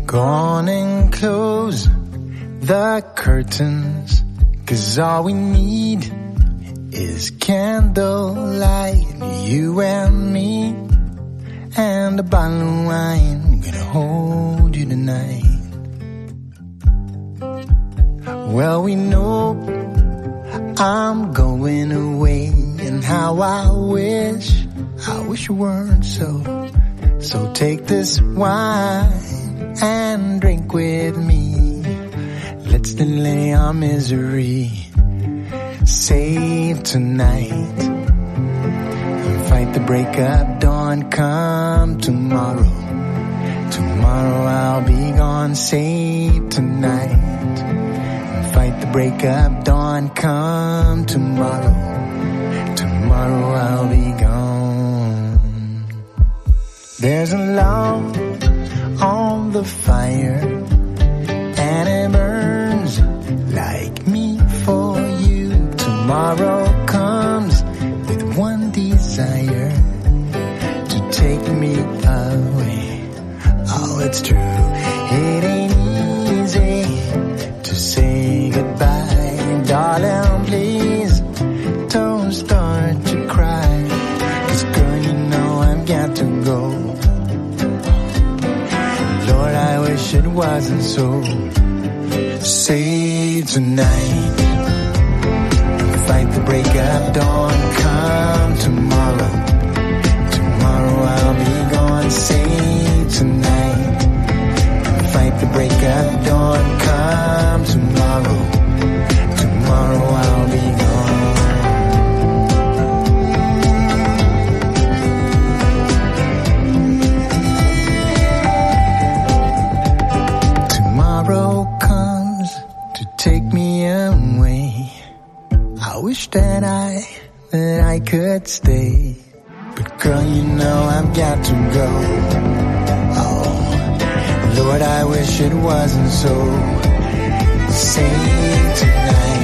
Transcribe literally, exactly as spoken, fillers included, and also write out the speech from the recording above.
Go on and close the curtains, 'cause all we need is candlelight, you and me, and a bottle of wine, gonna hold you tonight. Well, we know I'm going away, and how I wish, I wish you weren't so. So take this wine and drink with me. Let's delay our misery. Save tonight and fight the break of dawn. Come tomorrow, tomorrow I'll be gone. Save tonight and fight the break of dawn. Come tomorrow, tomorrow I'll be gone. There's a log on the fire, and it burns like me for you. Tomorrow comes with one desire, to take me away. Oh, it's true, it ain't easy to say goodbye. Darling, please don't start to cry, 'cause girl, you know I've got to go. Lord, I wish it wasn't so. Save tonight, fight the break of dawn. Come tomorrow, tomorrow I'll be gone. Save tonight, fight the break of dawn. Come tomorrow, tomorrow I'll be gone. Tomorrow comes to take me away. I wish that I, that I could stay, but girl, you know I've got to go. Oh, Lord, I wish it wasn't so. Save tonight,